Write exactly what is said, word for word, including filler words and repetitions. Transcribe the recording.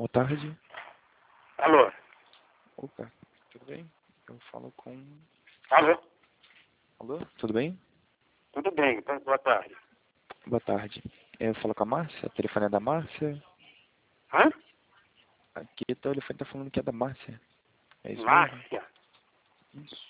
Boa tarde. Alô? Opa, tudo bem? Eu falo com... Alô? Alô, tudo bem? Tudo bem, então, boa tarde. Boa tarde. Eu falo com a Márcia, o telefone é da Márcia. Hã? Aqui o telefone tá falando que é da Márcia. É isso mesmo? Márcia? Isso.